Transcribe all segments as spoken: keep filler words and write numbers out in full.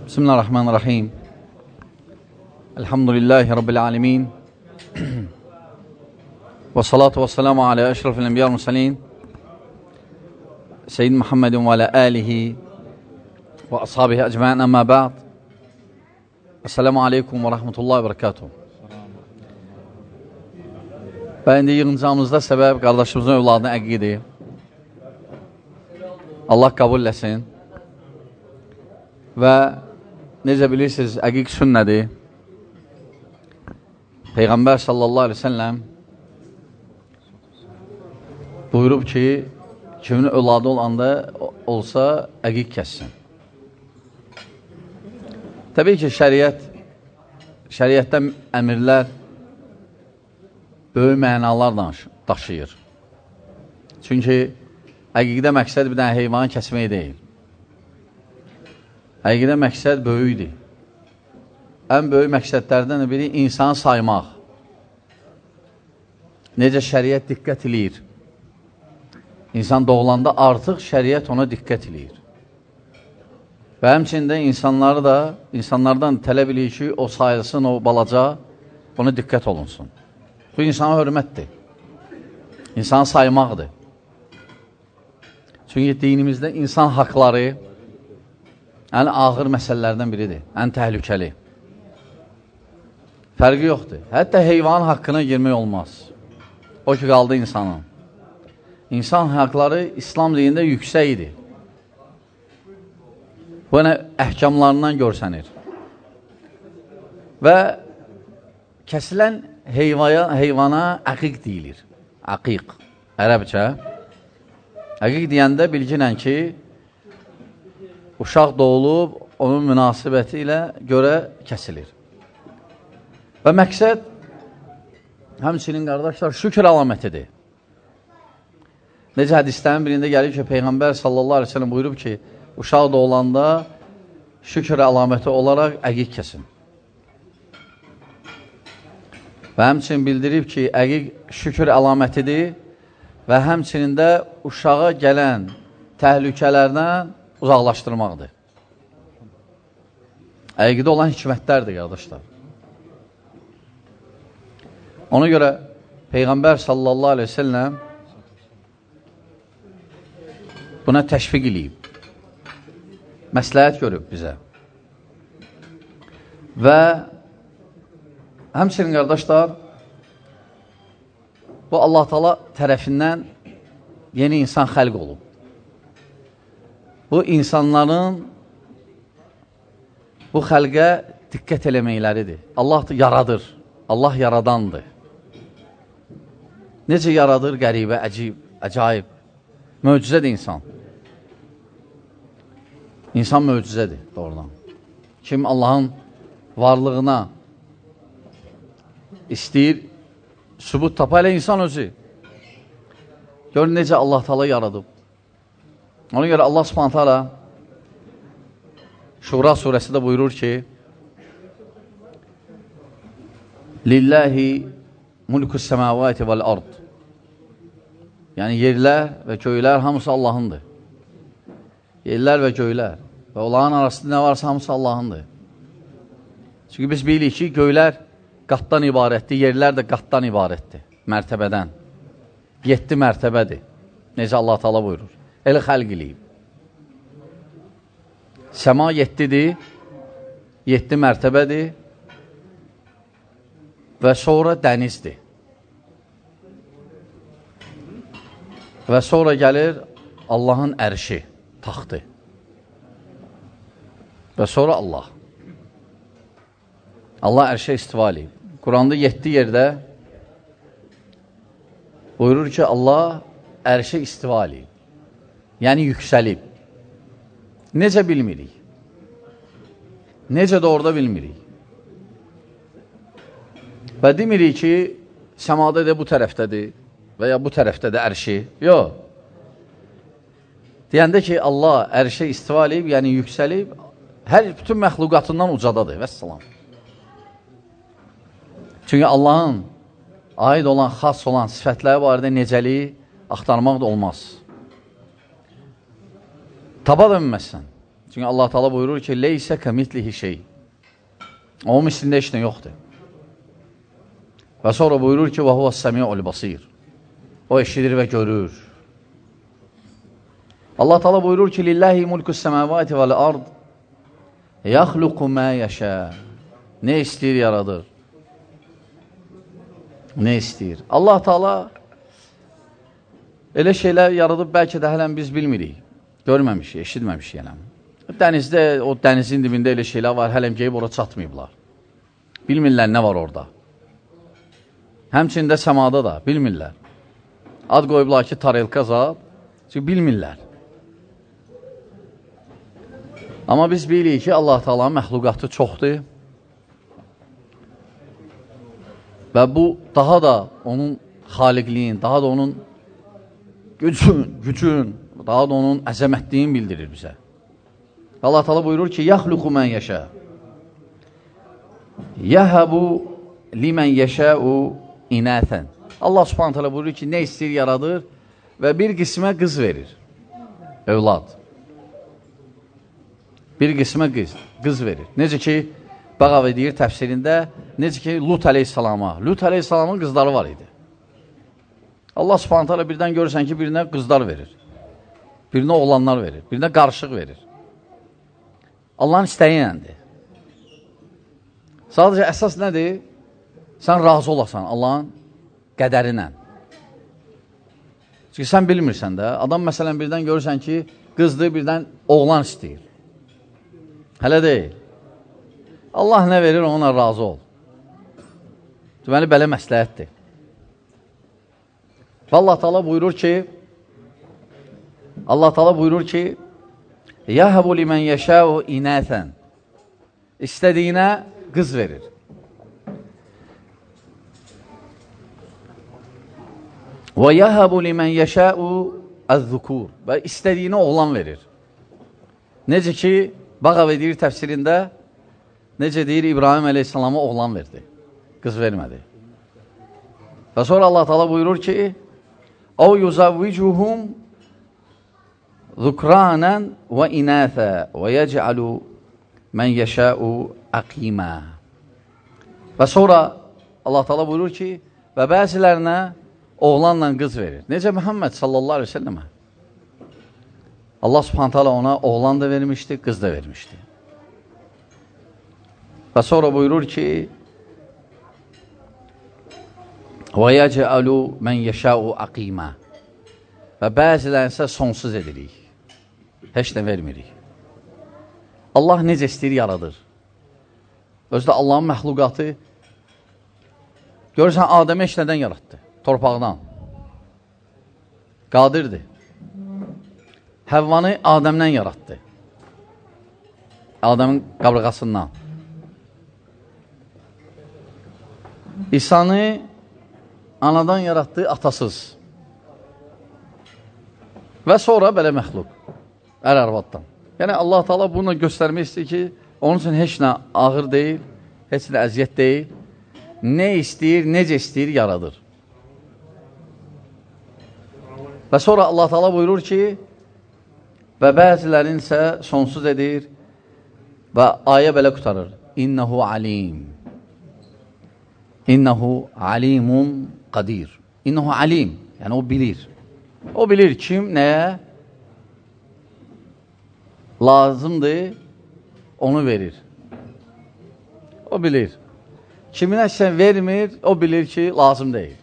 Bismillahirrahmanirrahim. Elhamdülillahi Rabbil alemin. Və salatu və selamu alə əşrafil enbiyar müsəlin. Seyyid Muhammedin və alə əlihi və ashabihi əcməin əmmə bə'd. Esselamu aleykum və rəhmətullahi və bərəkatuhu. Və indi yığıncamızda səbəb qardaşımızın övladına əqidir. Allah qəbul eləsin. Və necə bilirsiniz, əqiq sünnədir. Peyğəmbər sallallahu aleyhi ve selləm buyurub ki, kimin övladı olanda olsa əqiq kəssin. Təbii ki, şəriət, şəriətdə əmirlər böyük mənalar daşıyır. Çünki əqiqdə məqsəd bir dənə heyvanı kəsmək deyil. Əqiqdə məqsəd böyükdir. Ən böyük məqsədlərdən biri insanı saymaq. Necə şəriət diqqət eləyir. İnsan doğulanda artıq şəriət ona diqqət eləyir. Və həmçində insanları da, insanlardan tələb eləyir ki, o sayılsın, o balaca, ona diqqət olunsun. Bu insana hörmətdir. İnsanı saymaqdır. Çünki dinimizdə insan haqları ən ağır məsələlərdən biridir, ən təhlükəli. Fərqi yoxdur. Hətta heyvanın haqqına girmək olmaz. O ki, qaldı insanın. İnsan haqları İslam dinində yüksəkdir. Bu nə əhkamlarından görsənir. Və kəsilən heyvaya, heyvana əqiq deyilir. Əqiq, ərəbcə. Əqiq deyəndə bilginən ki, uşaq doğulub, onun münasibəti ilə görə kəsilir. Və məqsəd, həmçinin qardaşlar, şükür əlamətidir. Necə hədislərin birində gəlir ki, Peyğəmbər sallallahu aleyhi ve sellem buyurub ki, uşaq doğulanda şükür əlaməti olaraq əqiq kəsin. Və həmçinin bildirib ki, əqiq şükür əlamətidir və həmçinin də uşağa gələn təhlükələrdən uzaqlaşdırmaqdır. Əqiqdə olan hikmətlərdir, qardaşlar. Ona görə Peyğəmbər sallallahu aleyhi ve sellem buna təşviq eləyib. Məsləhət görüb bizə. Və həmçinin, qardaşlar, bu Allah Taala tərəfindən yeni insan xəlq olub. Bu insanların bu xəlqə diqqət eləməkləridir. Allah yaradır. Allah yaradandır. Necə yaradır? Qəribə, əcib, əcaib. Möcüzədir insan. İnsan möcüzədir, doğrudan. Kim Allahın varlığına istəyir, sübut tapa elə insan özü. Görün necə Allah Taala yaradıb. Ona görə Allah Subhanahu taala Şura surəsində buyurur ki, Lillahi mulkus semavati vel ard. Yəni yerlər və göylər hamısı Allahındır. Yerlər və göylər və onların arasında nə varsa hamısı Allahındır. Çünki biz bilirik ki, göylər qatdan ibarətdir, yerlər də qatdan ibarətdir, mərtəbədən. Yeddi mərtəbədir. Necə Allah Taala buyurur. Elə xəlq eləyib. Səma yeddidir, yeddi mərtəbədir və sonra dənizdir. Və sonra gəlir Allahın ərşi, taxtı. Və sonra Allah. Allah ərşə istiva eləyib. Quranda yeddi yerdə buyurur ki, Allah ərşə istiva eləyib. Yəni yüksəlib. Necə bilmirik? Necə də orada bilmirik? Və demirik ki, səmada da bu tərəfdədir və ya bu tərəfdədir ərşi. Yox. Deyəndə ki, Allah ərşə istiva eləyib, yəni yüksəlib, hər bütün məxluqatından ucadadır. Vəssalam. Çünki Allahın aid olan, xas olan sifətləri barədə necəliyi axtarmaq da olmaz. Tapa da bilməzsən. Çünki Allah Teala buyurur ki, leysə kəmitlihi şey. Onun mislində heç nə yoxdur. Və sonra buyurur ki, və huvəs-səmi'ul basir. O eşidir və görür. Allah Teala buyurur ki, lillahi mulkus-səmavati vəl-ard yaxluqu mə yəşə. Ne istəyir, yaradır. Ne istəyir. Allah Teala elə şeylər yaradıb, bəlkə də hələn biz bilmirik. Görməmişik, eşitməmişik yəni. Dənizdə, o dənizin dibində elə şeylər var, hələm geyib oraya çatmayıblar. Bilmirlər nə var orada. Həmçində səmada da, bilmirlər. Ad qoyublar ki, tarelka zat, çünki bilmirlər. Amma biz bilirik ki, Allah Teala'nın məxluqatı çoxdur. Və bu, daha da onun xaliqliyin, daha da onun gücün, gücün, daha da onun əzəmətliyin bildirir bizə. Allah Teala buyurur ki, yaxluqu mən yəşə. Yəhəbu limən yəşəu inəthən. Allah Subhanahu Teala buyurur ki, nə istəyir, yaradır və bir qismə qız verir. Övlad. Bir qismə qız, qız verir. Necə ki, Bağavi deyir təfsirində, necə ki, Lut əleyhissalama. Lut əleyhissalamın qızları var idi. Allah Subhanahu Teala birdən görürsən ki, birinə qızlar verir. Birinə oğlanlar verir. Birinə qarışıq verir. Allahın istəyi iləndir. Sadəcə əsas nədir? Sən razı olasan Allahın qədərinə. Çünki sən bilmirsən də, adam məsələn birdən görürsən ki, qızdır, birdən oğlan istəyir. Hələ deyil. Allah nə verir, ona razı ol. Deməli, belə məsləhətdir. Və Allah Teala buyurur ki, Allah Teala buyurur ki, yəhəbu limən yəşəu inəthən. İstədiyinə qız verir. Və yəhəbu limən yəşəu əz-zukur. Və istədiyinə oğlan verir. Necə ki, Bağavi deyir təfsirində, necə deyir, İbrahim əleyhissalama oğlan verdi. Qız vermədi. Və sonra Allah Teala buyurur ki, o yuzavvicuhum zukranən və inəthə və yəcəalu mən yəşəu əqimə. Və sonra Allah Teala buyurur ki, və bəzilərinə oğlanla qız verir. Necə Muhammed sallallahu aleyhi ve sellemə? Allah Subhanahu Teala ona oğlan da vermişdi, qız da vermişdi. Və sonra buyurur ki, və yəcəalu mən yəşəu əqimə. Və bəzilərini isə sonsuz edirik. Heç nə vermirik. Allah necə istəyir, yaradır. Özdə Allahın məxluqatı, görürsən, Adəmi heç nədən yaratdı? Torpaqdan. Qadirdir. Həvvanı Adəmdən yaratdı. Adəmin qabrıqasından. İsanı anadan yaratdı, atasız. Və sonra belə məxluq. Ər-arvaddan. Yəni, Allah Teala bunu göstərmək istəyir ki, onun üçün heç nə ağır deyil, heç nə əziyyət deyil. Nə istəyir, necə istəyir, yaradır. Və sonra Allah Teala buyurur ki, və bəzilərin isə sonsuz edir və ayə belə qutarır. İnnəhu alim. İnnəhu alimun qadir. İnnəhu alim. Yəni, o bilir. O bilir kim, nəyə lazımdır, onu verir. O bilir. Kiminə sən vermir, o bilir ki, lazım deyil.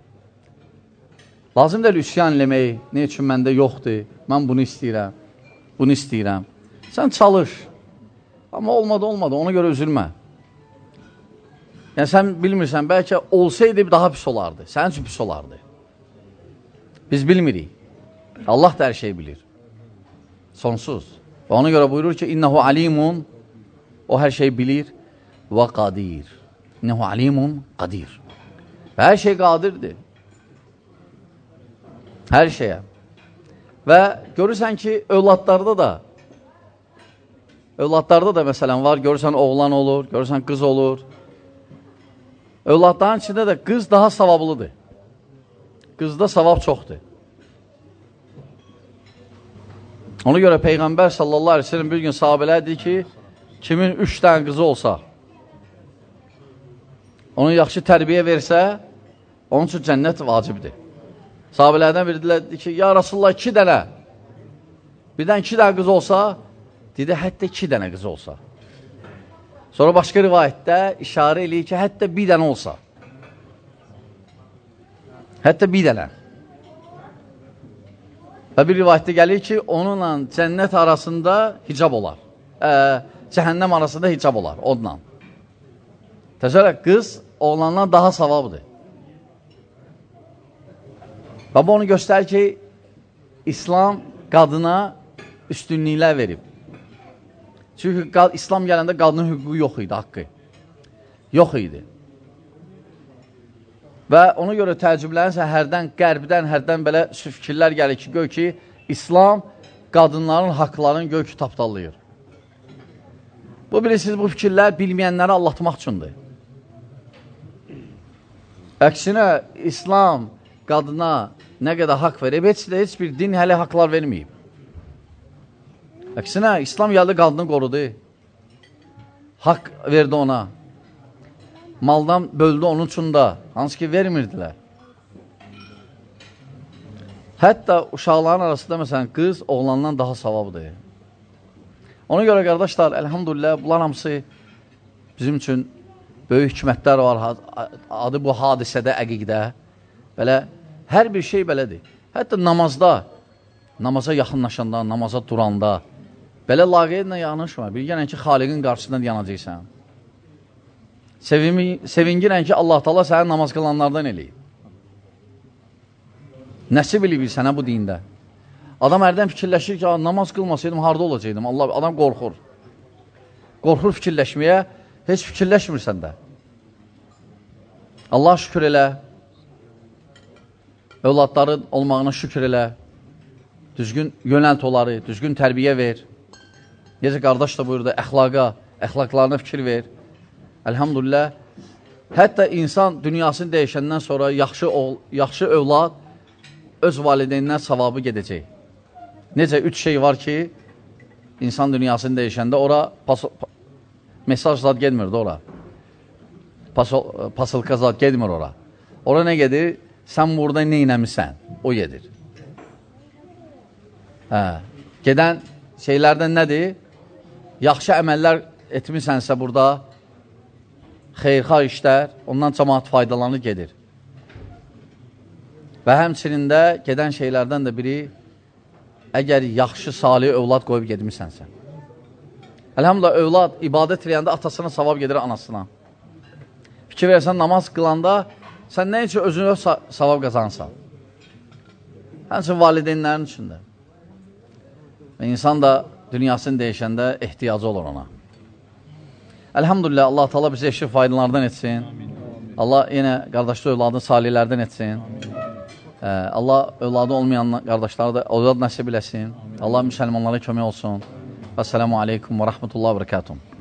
Lazım deyil üsyan eləmək, nə üçün məndə yoxdur, mən bunu istəyirəm, bunu istəyirəm. Sən çalış. Amma olmadı, olmadı, ona görə üzülmə. Yəni, sən bilmirsən, bəlkə olsaydı daha pis olardı, sənin üçün pis olardı. Biz bilmirik. Allah da hər şeyi bilir. Sonsuz. Və ona görə buyurur ki, İnnəhu alimun, o hər şeyi bilir və qadir. İnnəhu alimun qadir. Və hər şey qadirdir. Hər şeyə. Və görürsən ki, övladlarda da, övladlarda da məsələn var, görürsən oğlan olur, görürsən qız olur. Övladların içində də qız daha savablıdır. Qızda savab çoxdur. Ona görə Peyğəmbər sallallahu aleyhi ve sellem bir gün sahabələr deyir ki, kimin üç dənə qızı olsa, onu yaxşı tərbiyə versə, onun üçün cənnət vacibdir. Sahabələrdən biri deyir ki, ya Rasulullah iki dənə, birdən iki dənə qız olsa, dedi, hətta iki dənə qız olsa. Sonra başqa rivayətdə işarə eləyir ki, hətta bir dənə olsa. Hətta bir dənə. Və bir rivayətdə gəlir ki, onunla cənnət arasında hicab olar. Ə, cəhənnəm arasında hicab olar, onunla. Təsəvvür, qız oğlandan daha savabdır. Və bu onu göstərir ki, İslam qadına üstünlüklər verib. Çünki İslam gələndə qadının hüququ yox idi, haqqı. Yox idi. Və ona görə təəccüblənirsə, hərdən, qərbdən, hərdən belə fikirlər gəlir ki, gör ki, İslam qadınların haqlarını gör ki, tapdallayır. Bu, bilirsiniz, bu fikirlər bilməyənləri allatmaq üçündür. Əksinə, İslam qadına nə qədər haqq verib, heç də heç bir din hələ haqlar verməyib. Əksinə, İslam gəldi, qadını qorudu. Haqq verdi ona. Maldan böldü onun üçün də, hansı ki, vermirdilər. Hətta uşaqların arasında, məsələn, qız oğlandan daha savabdır. Ona görə, qardaşlar, əlhamdülillah, bunlar hamısı bizim üçün böyük hikmətlər var, adı bu hadisədə, əqiqdə. Belə, hər bir şey belədir. Hətta namazda, namaza yaxınlaşanda, namaza duranda, belə laqeydlə yanışma. Bilgənən ki, Xaliqin qarşısında yanacaqsan. Sevinginən ki, Allah Taala səni namaz qılanlardan eləyib. Nəsib eləyib sənə bu dində. Adam hərdən fikirləşir ki, namaz qılmasaydım, harada olacaqdım? Allah, adam qorxur. Qorxur fikirləşməyə, heç fikirləşmirsən də. Allah şükür elə. Övladların olmağına şükür elə. Düzgün yönəlt onları, düzgün tərbiyə ver. Necə qardaş da buyurdu, əxlaqa, əxlaqlarına fikir ver. Elhamdülillah, hətta insan dünyasını dəyişəndən sonra yaxşı, yaxşı övlad öz valideynindən savabı gedəcək. Necə üç şey var ki, insan dünyasını dəyişəndə ora pas, mesaj zad gelmirdi ora. Pas, pasılka zad gelmir ora. Ora nə gedir? Sən burada nə inəmirsən? O gedir. Hə. Gedən şeylərdən nədir? Yaxşı əməllər etmisənsə burada, xeyrxar işlər, ondan cəmaat faydalanır, gedir. Və həmçinin də gedən şeylərdən də biri, əgər yaxşı, salih övlad qoyub gedmisənsə. Elhamdülillah, övlad ibadət eləyəndə atasına savab gedir anasına. Fikir versən, namaz qılanda, sən nə üçün özünə savab qazansan? Həmçinin valideynlərin içində. Və insan da dünyasını dəyişəndə ehtiyacı olur ona. Elhamdülillah, Allah Taala bizi eşit faydalardan etsin. Allah yenə qardaşlı övladını salihlərdən etsin. Ee, Allah övladı olmayan qardaşları da övlad nəsib eləsin. Allah müsəlmanlara kömək olsun. Esselamu aleykum və rəhmətullahi və bərəkatuhu.